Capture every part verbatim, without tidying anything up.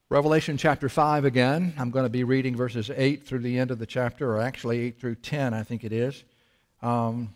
Revelation chapter five again. I'm going to be reading verses eight through the end of the chapter, or actually eight through ten, I think it is. Um,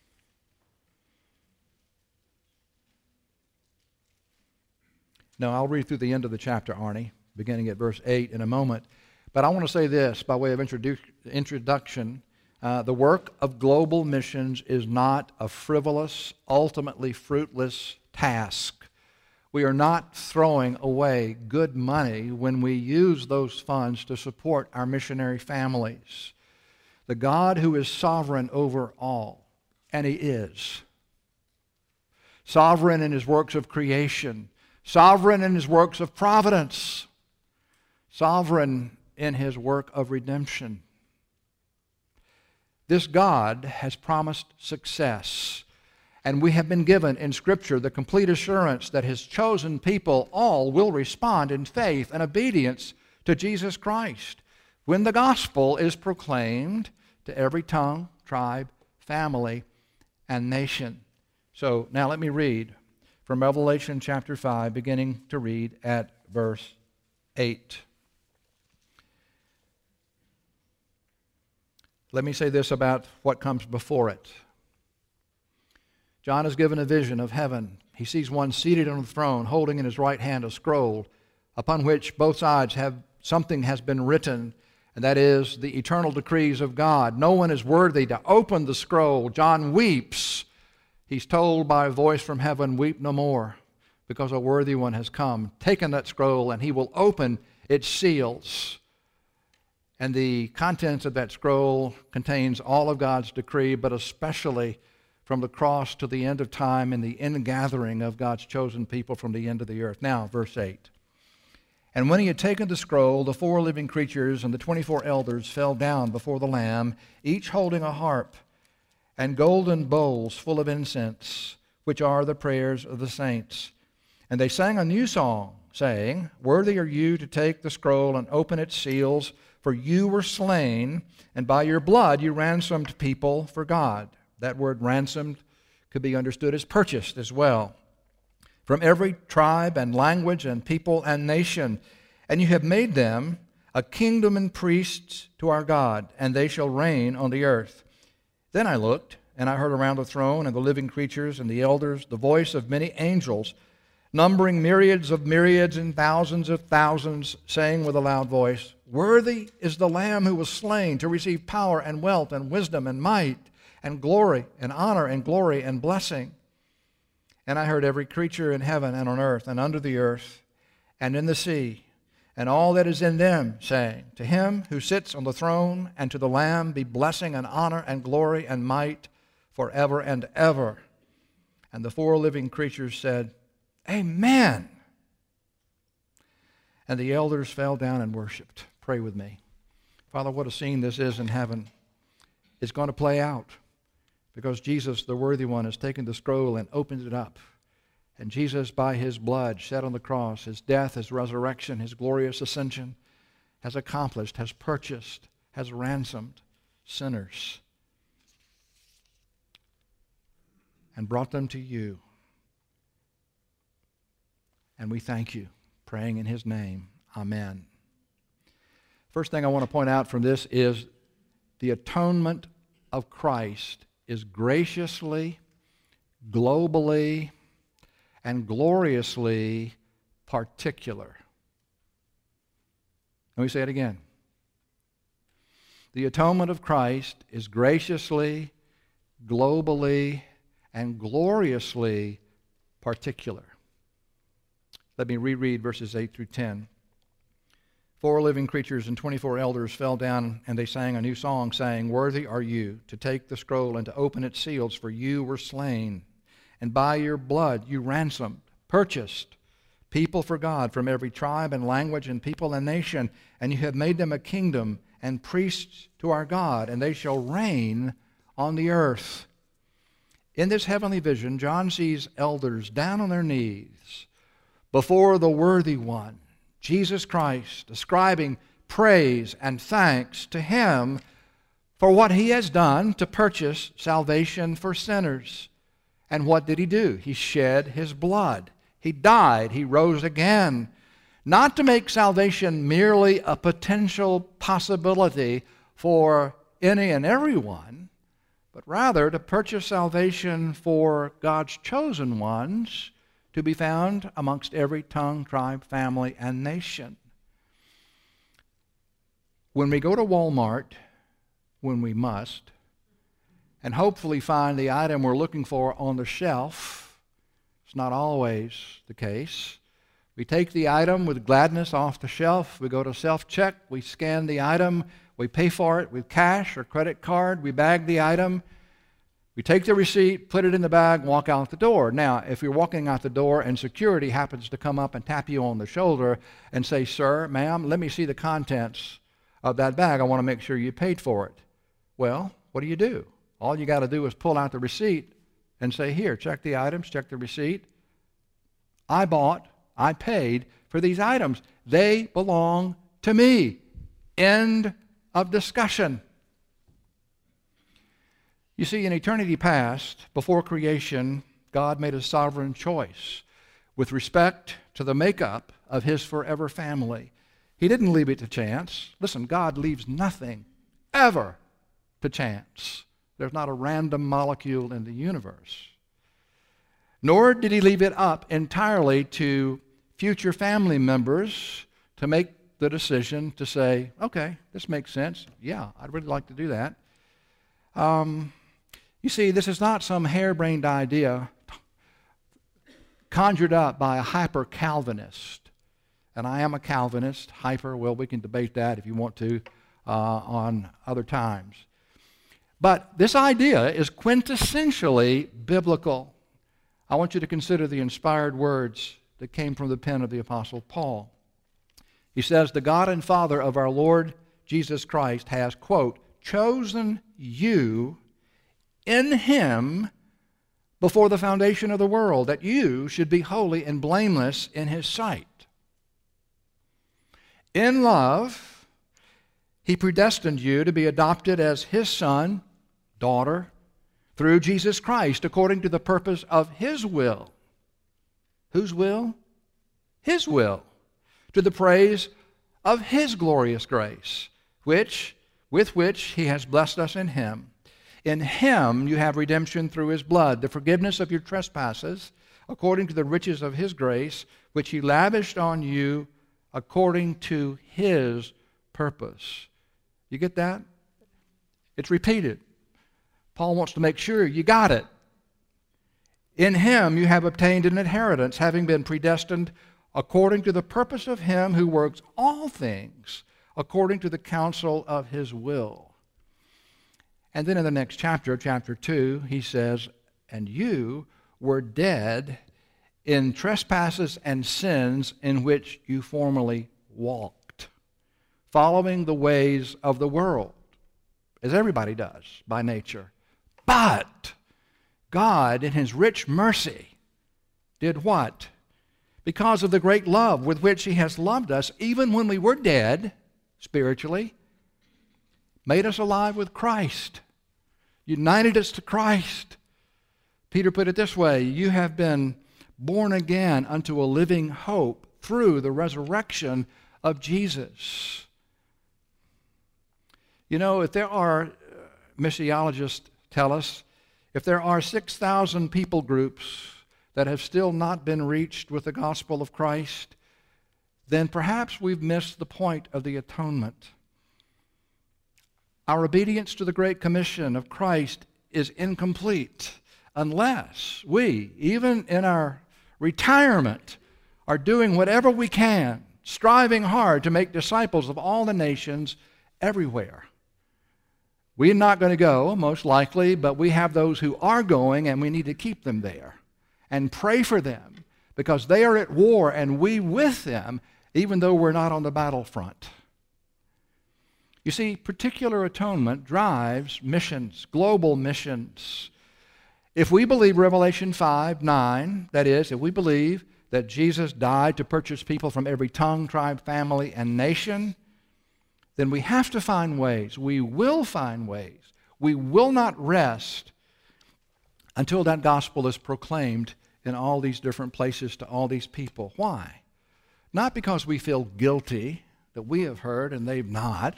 no, I'll read through the end of the chapter, Arnie, beginning at verse eight in a moment. But I want to say this by way of introdu- introduction. Uh, the work of global missions is not a frivolous, ultimately fruitless task. We are not throwing away good money when we use those funds to support our missionary families. The God who is sovereign over all, and He is, sovereign in His works of creation, sovereign in His works of providence, sovereign in His work of redemption. This God has promised success. And we have been given in Scripture the complete assurance that His chosen people all will respond in faith and obedience to Jesus Christ when the gospel is proclaimed to every tongue, tribe, family, and nation. So now let me read from Revelation chapter five, beginning to read at verse eight. Let me say this about what comes before it. John is given a vision of heaven. He sees one seated on the throne, holding in his right hand a scroll, upon which both sides have something has been written, and that is the eternal decrees of God. No one is worthy to open the scroll. John weeps. He's told by a voice from heaven, "Weep no more, because a worthy one has come, taken that scroll, and he will open its seals." And the contents of that scroll contains all of God's decree, but especially from the cross to the end of time and the ingathering of God's chosen people from the end of the earth. Now, verse eight. And when he had taken the scroll, the four living creatures and the twenty-four elders fell down before the Lamb, each holding a harp and golden bowls full of incense, which are the prayers of the saints. And they sang a new song, saying, "Worthy are you to take the scroll and open its seals, for you were slain, and by your blood you ransomed people for God." That word ransomed could be understood as purchased as well. "From every tribe and language and people and nation. And you have made them a kingdom and priests to our God, and they shall reign on the earth." Then I looked, and I heard around the throne and the living creatures and the elders the voice of many angels, numbering myriads of myriads and thousands of thousands, saying with a loud voice, "Worthy is the Lamb who was slain to receive power and wealth and wisdom and might, and glory, and honor, and glory, and blessing." And I heard every creature in heaven and on earth and under the earth and in the sea, and all that is in them, saying, "To Him who sits on the throne and to the Lamb be blessing and honor and glory and might forever and ever." And the four living creatures said, "Amen." And the elders fell down and worshiped. Pray with me. Father, what a scene this is in heaven. It's going to play out, because Jesus, the worthy one, has taken the scroll and opened it up. And Jesus, by His blood shed on the cross, His death, His resurrection, His glorious ascension, has accomplished, has purchased, has ransomed sinners and brought them to you. And we thank you, praying in His name. Amen. First thing I want to point out from this is the atonement of Christ is graciously, globally, and gloriously particular. Let me say it again. The atonement of Christ is graciously, globally, and gloriously particular. Let me reread verses eight through ten. Four living creatures and twenty-four elders fell down, and they sang a new song, saying, "Worthy are you to take the scroll and to open its seals, for you were slain, and by your blood you ransomed, purchased people for God from every tribe and language and people and nation, and you have made them a kingdom and priests to our God, and they shall reign on the earth." In this heavenly vision, John sees elders down on their knees before the worthy one, Jesus Christ, ascribing praise and thanks to Him for what He has done to purchase salvation for sinners. And what did He do? He shed His blood. He died. He rose again. not to make salvation merely a potential possibility for any and everyone, but rather to purchase salvation for God's chosen ones to be found amongst every tongue, tribe, family, and nation. When we go to Walmart, when we must, and hopefully find the item we're looking for on the shelf, it's not always the case. We take the item with gladness off the shelf. We go to self-check. We scan the item. We pay for it with cash or credit card. We bag the item. We take the receipt, put it in the bag, and walk out the door. Now, if you're walking out the door and security happens to come up and tap you on the shoulder and say, "Sir, ma'am, let me see the contents of that bag. I want to make sure you paid for it." Well, what do you do? All you got to do is pull out the receipt and say, "Here, check the items, check the receipt. I bought, I paid for these items. They belong to me." End of discussion. You see, in eternity past, before creation, God made a sovereign choice with respect to the makeup of His forever family. He didn't leave it to chance. Listen, God leaves nothing ever to chance. There's not a random molecule in the universe. Nor did He leave it up entirely to future family members to make the decision to say, "Okay, this makes sense. Yeah, I'd really like to do that." Um, you see, this is not some harebrained idea conjured up by a hyper-Calvinist. And I am a Calvinist. Hyper, well, we can debate that if you want to uh, on other times. But this idea is quintessentially biblical. I want you to consider the inspired words that came from the pen of the Apostle Paul. He says, "The God and Father of our Lord Jesus Christ has," quote, "chosen you in Him before the foundation of the world, that you should be holy and blameless in His sight. In love, He predestined you to be adopted as His son, daughter, through Jesus Christ, according to the purpose of His will." Whose will? His will. "To the praise of His glorious grace, which, with which He has blessed us in Him. In Him you have redemption through His blood, the forgiveness of your trespasses, according to the riches of His grace, which He lavished on you according to His purpose." You get that? It's repeated. Paul wants to make sure you got it. In Him you have obtained an inheritance, having been predestined according to the purpose of Him who works all things according to the counsel of His will. And then in the next chapter, chapter two, he says, "And you were dead in trespasses and sins in which you formerly walked, following the ways of the world," as everybody does by nature. "But God, in His rich mercy, did what? Because of the great love with which He has loved us, even when we were dead, spiritually, made us alive with Christ, united us to Christ." Peter put it this way, "You have been born again unto a living hope through the resurrection of Jesus." You know, if there are, missiologists tell us, if there are six thousand people groups that have still not been reached with the gospel of Christ, then perhaps we've missed the point of the atonement. Our obedience to the Great Commission of Christ is incomplete unless we, even in our retirement, are doing whatever we can, striving hard to make disciples of all the nations everywhere. We're not going to go, most likely, but we have those who are going, and we need to keep them there and pray for them, because they are at war and we with them, even though we're not on the battlefront. You see, particular atonement drives missions, global missions. If we believe Revelation five nine, that is, if we believe that Jesus died to purchase people from every tongue, tribe, family, and nation, then we have to find ways. We will find ways. We will not rest until that gospel is proclaimed in all these different places to all these people. Why? Not because we feel guilty that we have heard and they've not.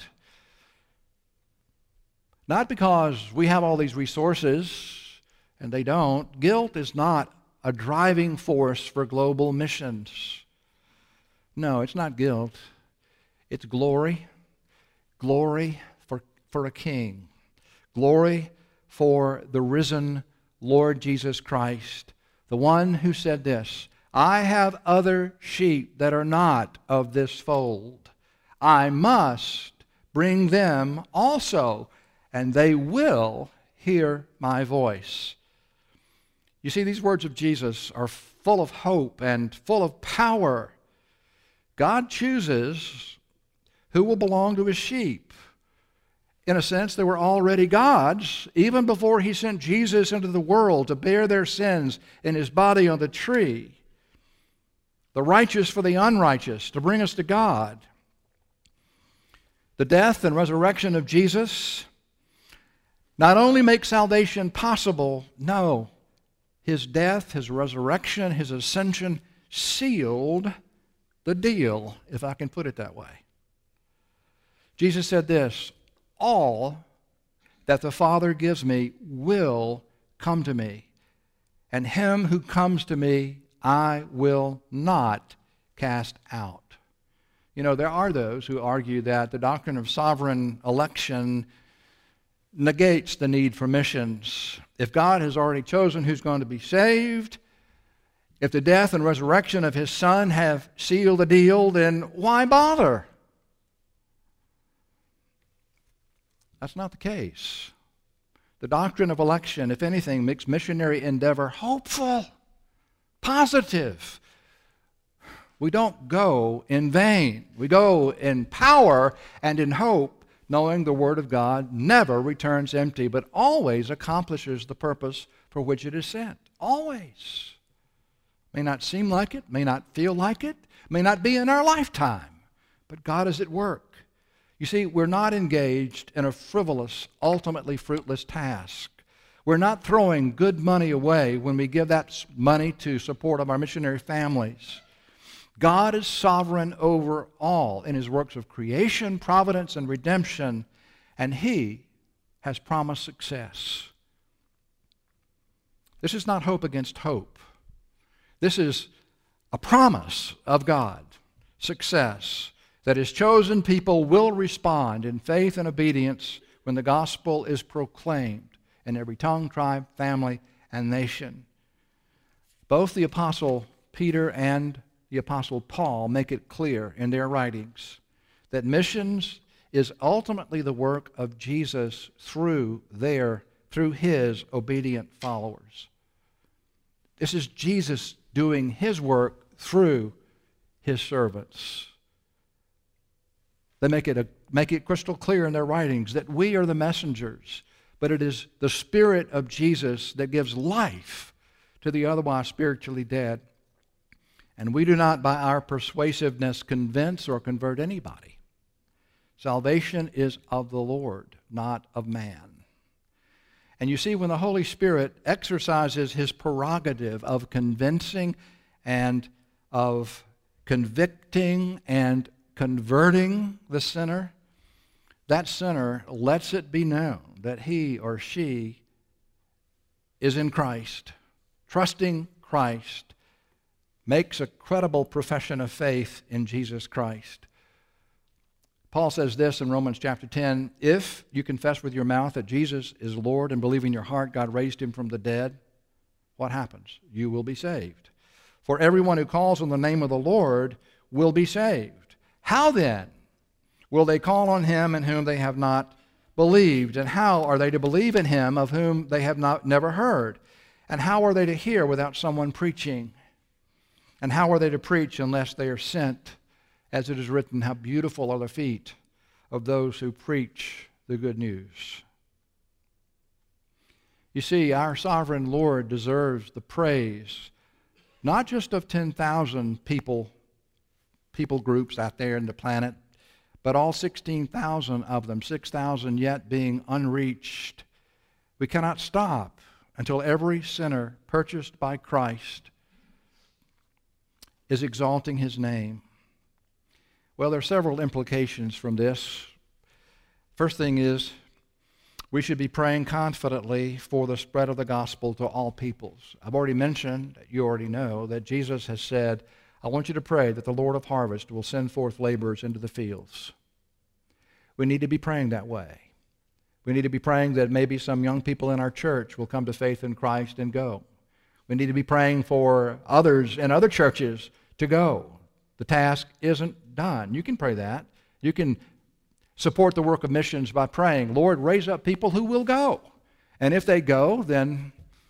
Not because we have all these resources and they don't. Guilt is not a driving force for global missions. No, it's not guilt. It's glory. Glory for, for a king. Glory for the risen Lord Jesus Christ, the one who said this, I have other sheep that are not of this fold. I must bring them also, and they will hear my voice. You see, these words of Jesus are full of hope and full of power. God chooses who will belong to his sheep. In a sense, they were already God's, even before he sent Jesus into the world to bear their sins in his body on the tree. The righteous for the unrighteous, to bring us to God. The death and resurrection of Jesus not only make salvation possible, no, his death, his resurrection, his ascension sealed the deal, if I can put it that way. Jesus said this, all that the Father gives me will come to me, and him who comes to me I will not cast out. You know, there are those who argue that the doctrine of sovereign election negates the need for missions. If God has already chosen who's going to be saved, if the death and resurrection of his Son have sealed the deal, then why bother? That's not the case. The doctrine of election, if anything, makes missionary endeavor hopeful, positive. We don't go in vain. We go in power and in hope, knowing the Word of God never returns empty, but always accomplishes the purpose for which it is sent. Always. May not seem like it, may not feel like it, may not be in our lifetime, but God is at work. You see, we're not engaged in a frivolous, ultimately fruitless task. We're not throwing good money away when we give that money to support of our missionary families. God is sovereign over all in his works of creation, providence, and redemption, and he has promised success. This is not hope against hope. This is a promise of God, success, that his chosen people will respond in faith and obedience when the gospel is proclaimed in every tongue, tribe, family, and nation. Both the Apostle Peter and the Apostle Paul make it clear in their writings that missions is ultimately the work of Jesus through their, through his obedient followers. This is Jesus doing his work through his servants. They make it, a, make it crystal clear in their writings that we are the messengers, but it is the Spirit of Jesus that gives life to the otherwise spiritually dead. And we do not, by our persuasiveness, convince or convert anybody. Salvation is of the Lord, not of man. And you see, when the Holy Spirit exercises his prerogative of convincing and of convicting and converting the sinner, that sinner lets it be known that he or she is in Christ, trusting Christ, makes a credible profession of faith in Jesus Christ. Paul says this in Romans chapter ten, if you confess with your mouth that Jesus is Lord and believe in your heart God raised him from the dead, what happens? You will be saved. For everyone who calls on the name of the Lord will be saved. How then will they call on him in whom they have not believed? And how are they to believe in him of whom they have not never heard? And how are they to hear without someone preaching? And how are they to preach unless they are sent? As it is written, how beautiful are the feet of those who preach the good news. You see, our sovereign Lord deserves the praise, not just of ten thousand people, people groups out there in the planet, but all sixteen thousand of them, six thousand yet being unreached. We cannot stop until every sinner purchased by Christ is exalting his name. Well, there are several implications from this. First thing is, we should be praying confidently for the spread of the gospel to all peoples. I've already mentioned, you already know, that Jesus has said, I want you to pray that the Lord of harvest will send forth laborers into the fields. We need to be praying that way. We need to be praying that maybe some young people in our church will come to faith in Christ and go. We need to be praying for others in other churches to go. The task isn't done. You can pray that. You can support the work of missions by praying, Lord, raise up people who will go. And if they go, then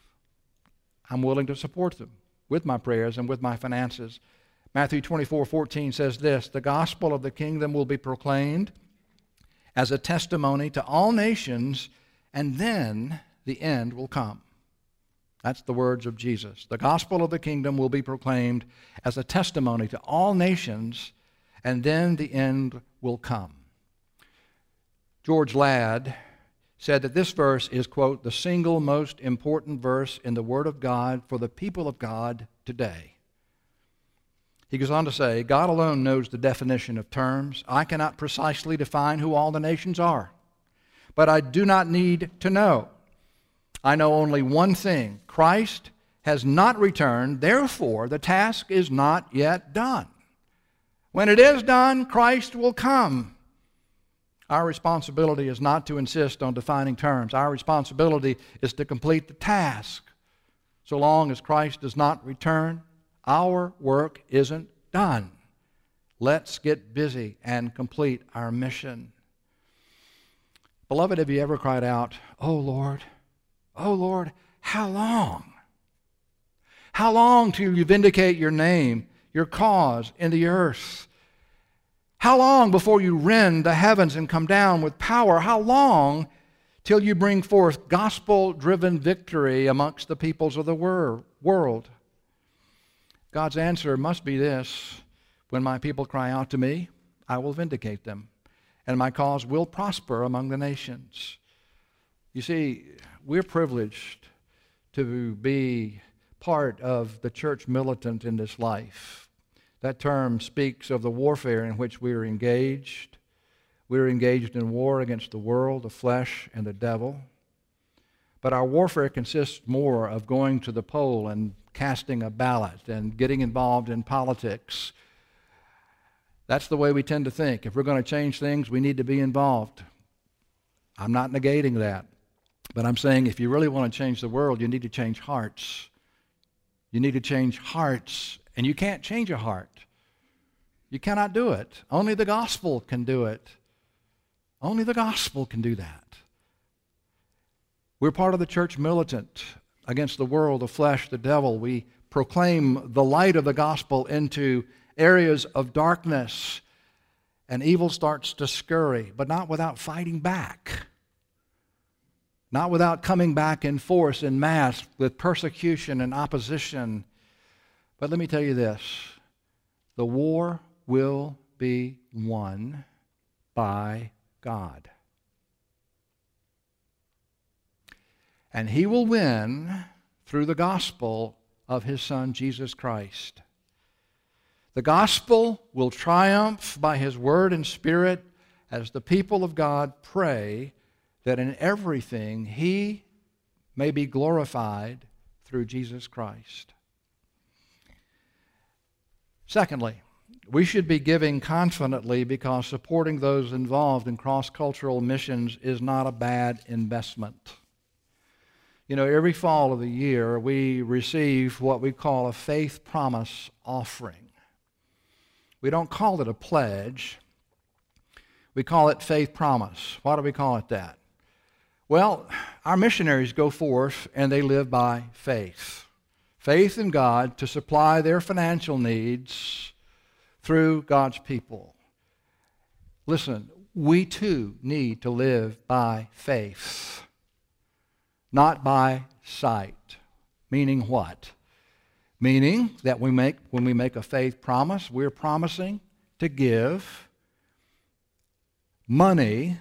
I'm willing to support them with my prayers and with my finances. Matthew twenty-four fourteen says this, the gospel of the kingdom will be proclaimed as a testimony to all nations, and then the end will come. That's the words of Jesus. The gospel of the kingdom will be proclaimed as a testimony to all nations, and then the end will come. George Ladd said that this verse is, quote, the single most important verse in the Word of God for the people of God today. He goes on to say, God alone knows the definition of terms. I cannot precisely define who all the nations are, but I do not need to know. I know only one thing. Christ has not returned, therefore the task is not yet done. When it is done, Christ will come. Our responsibility is not to insist on defining terms. Our responsibility is to complete the task. So long as Christ does not return, our work isn't done. Let's get busy and complete our mission. Beloved, have you ever cried out, oh Lord, oh Lord, how long? How long till you vindicate your name, your cause in the earth? How long before you rend the heavens and come down with power? How long till you bring forth gospel-driven victory amongst the peoples of the wor- world? God's answer must be this, when my people cry out to me, I will vindicate them, and my cause will prosper among the nations. You see, we're privileged to be part of the church militant in this life. That term speaks of the warfare in which we are engaged. We are engaged in war against the world, the flesh, and the devil. But our warfare consists more of going to the poll and casting a ballot and getting involved in politics. That's the way we tend to think. If we're going to change things, we need to be involved. I'm not negating that. But I'm saying if you really want to change the world, you need to change hearts. You need to change hearts. And you can't change a heart. You cannot do it. Only the gospel can do it. Only the gospel can do that. We're part of the church militant against the world, the flesh, the devil. We proclaim the light of the gospel into areas of darkness, and evil starts to scurry, but not without fighting back. Not without coming back in force, in mass, with persecution and opposition. But let me tell you this, the war will be won by God. And He will win through the gospel of His Son, Jesus Christ. The gospel will triumph by His Word and Spirit as the people of God pray that in everything He may be glorified through Jesus Christ. Secondly, we should be giving confidently because supporting those involved in cross-cultural missions is not a bad investment. You know, every fall of the year we receive what we call a faith promise offering. We don't call it a pledge. We call it faith promise. Why do we call it that? Well, our missionaries go forth and they live by faith. Faith in God to supply their financial needs through God's people. Listen, we too need to live by faith, not by sight. Meaning what? Meaning that we make, when we make a faith promise, we're promising to give money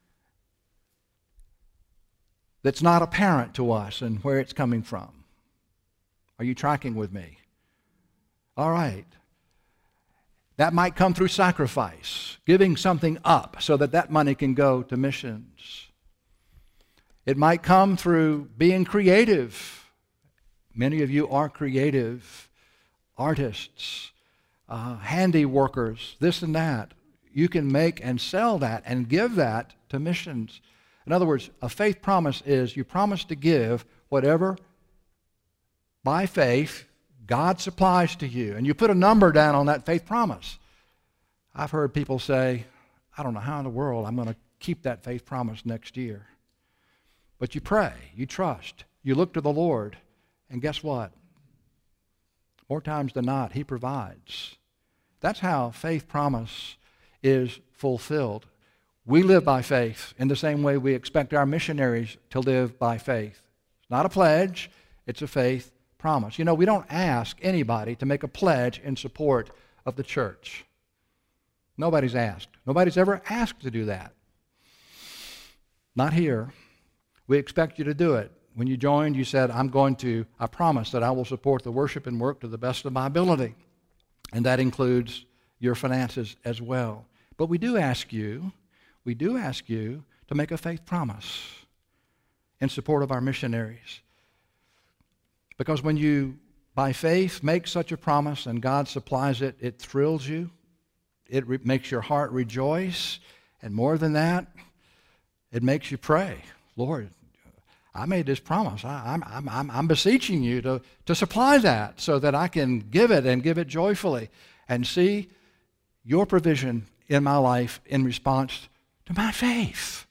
that's not apparent to us and where it's coming from. Are you tracking with me? All right. That might come through sacrifice, giving something up so that that money can go to missions. It might come through being creative. Many of you are creative artists, uh, handy workers, this and that. You can make and sell that and give that to missions. In other words, a faith promise is you promise to give whatever by faith God supplies to you. And you put a number down on that faith promise. I've heard people say, I don't know how in the world I'm going to keep that faith promise next year. But you pray, you trust, you look to the Lord, and guess what? More times than not, He provides. That's how faith promise is fulfilled. We live by faith in the same way we expect our missionaries to live by faith. It's not a pledge, it's a faith promise. You know, we don't ask anybody to make a pledge in support of the church. Nobody's asked. Nobody's ever asked to do that. Not here. We expect you to do it. When you joined, you said, I'm going to, I promise that I will support the worship and work to the best of my ability. And that includes your finances as well. But we do ask you, we do ask you to make a faith promise in support of our missionaries. Because when you, by faith, make such a promise and God supplies it, it thrills you. It re- makes your heart rejoice. And more than that, it makes you pray, Lord, I made this promise. I, I'm, I'm, I'm, I'm beseeching you to, to supply that so that I can give it and give it joyfully and see your provision in my life in response to my faith.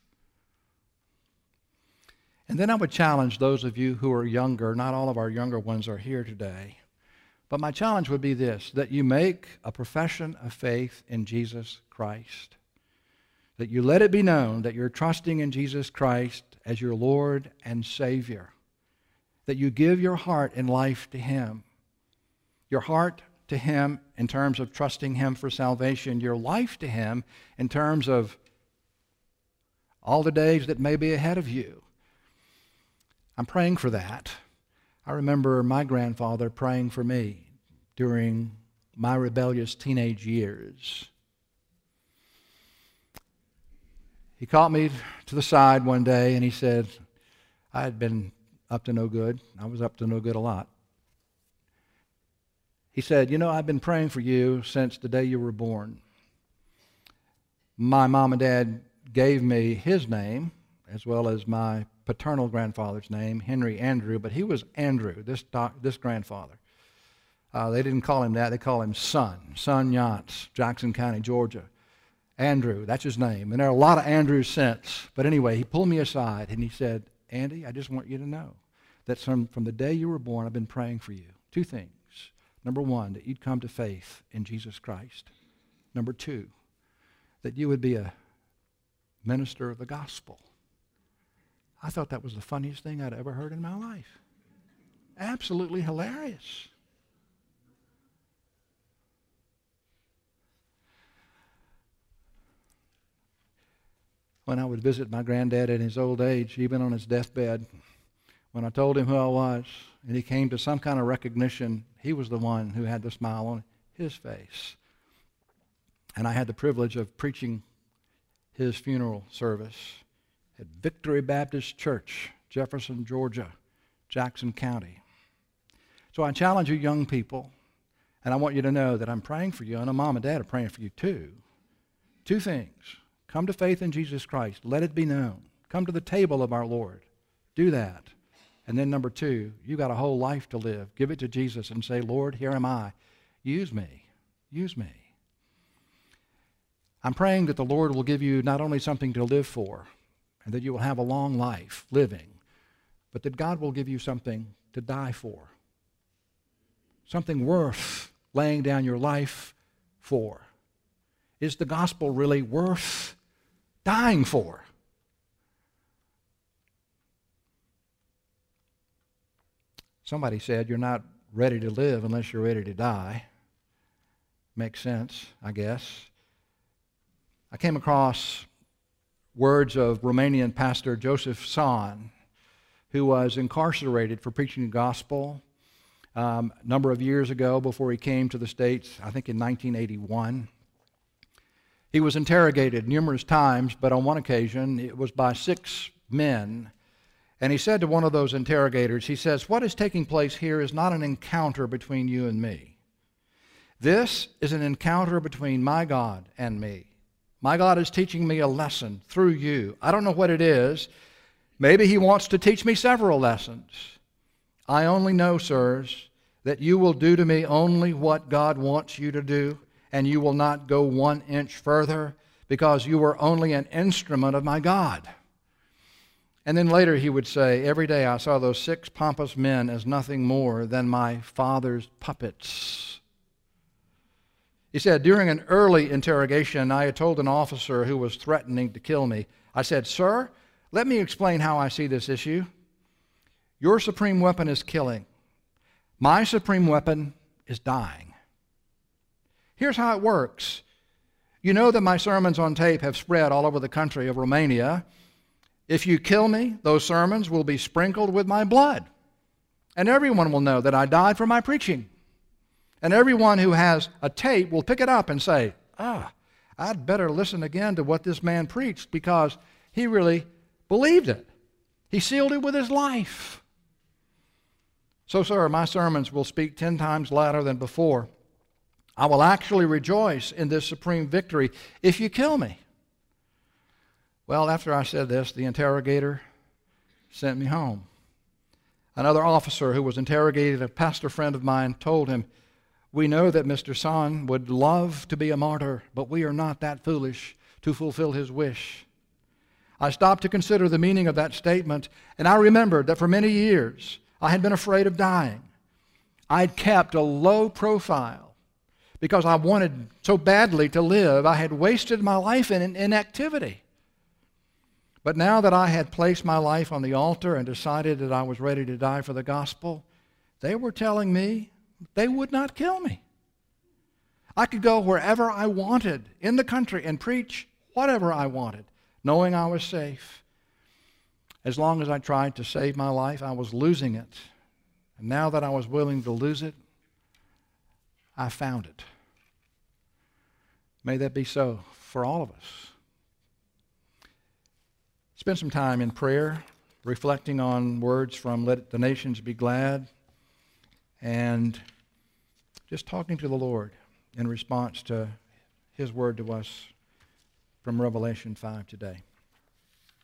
And then I would challenge those of you who are younger. Not all of our younger ones are here today. But my challenge would be this, that you make a profession of faith in Jesus Christ. That you let it be known that you're trusting in Jesus Christ as your Lord and Savior. That you give your heart and life to Him. Your heart to Him in terms of trusting Him for salvation. Your life to Him in terms of all the days that may be ahead of you. I'm praying for that. I remember my grandfather praying for me during my rebellious teenage years. He caught me to the side one day and he said, I had been up to no good. I was up to no good a lot. He said, you know, I've been praying for you since the day you were born. My mom and dad gave me his name as well as my paternal grandfather's name, Henry Andrew, but he was Andrew, this doc, this grandfather. Uh, they didn't call him that. They call him Son, Son Yance, Jackson County, Georgia. Andrew, that's his name. And there are a lot of Andrews since. But anyway, he pulled me aside and he said, Andy, I just want you to know that from, from the day you were born, I've been praying for you. Two things. Number one, that you'd come to faith in Jesus Christ. Number two, that you would be a minister of the gospel. I thought that was the funniest thing I'd ever heard in my life. Absolutely hilarious. When I would visit my granddad in his old age, even on his deathbed, when I told him who I was, and he came to some kind of recognition, he was the one who had the smile on his face. And I had the privilege of preaching his funeral service at Victory Baptist Church, Jefferson, Georgia, Jackson County. So I challenge you young people, and I want you to know that I'm praying for you. I know Mom and Dad are praying for you too. Two things. Come to faith in Jesus Christ. Let it be known. Come to the table of our Lord. Do that. And then number two, you got a whole life to live. Give it to Jesus and say, Lord, here am I. Use me. Use me. I'm praying that the Lord will give you not only something to live for, and that you will have a long life living, but that God will give you something to die for. Something worth laying down your life for. Is the gospel really worth dying for? Somebody said you're not ready to live unless you're ready to die. Makes sense, I guess. I came across words of Romanian pastor Joseph Tson, who was incarcerated for preaching the gospel um, a number of years ago before he came to the States, I think in nineteen eighty-one. He was interrogated numerous times, but on one occasion it was by six men. And he said to one of those interrogators, he says, "What is taking place here is not an encounter between you and me. This is an encounter between my God and me. My God is teaching me a lesson through you. I don't know what it is. Maybe he wants to teach me several lessons. I only know, sirs, that you will do to me only what God wants you to do, and you will not go one inch further because you are only an instrument of my God." And then later he would say, "Every day I saw those six pompous men as nothing more than my Father's puppets." He said, "During an early interrogation, I had told an officer who was threatening to kill me, I said, 'Sir, let me explain how I see this issue. Your supreme weapon is killing. My supreme weapon is dying. Here's how it works. You know that my sermons on tape have spread all over the country of Romania. If you kill me, those sermons will be sprinkled with my blood, and everyone will know that I died for my preaching. And everyone who has a tape will pick it up and say, ah, I'd better listen again to what this man preached because he really believed it. He sealed it with his life.' So, sir, my sermons will speak ten times louder than before. I will actually rejoice in this supreme victory if you kill me." Well, after I said this, the interrogator sent me home. Another officer who was interrogating a pastor friend of mine told him, "We know that Mister Son would love to be a martyr, but we are not that foolish to fulfill his wish." I stopped to consider the meaning of that statement, and I remembered that for many years I had been afraid of dying. I'd kept a low profile because I wanted so badly to live. I had wasted my life in inactivity. But now that I had placed my life on the altar and decided that I was ready to die for the gospel, they were telling me they would not kill me. I could go wherever I wanted in the country and preach whatever I wanted, knowing I was safe. As long as I tried to save my life, I was losing it. And now that I was willing to lose it, I found it. May that be so for all of us. Spend some time in prayer, reflecting on words from "Let the Nations Be Glad," and just talking to the Lord in response to his word to us from Revelation five today.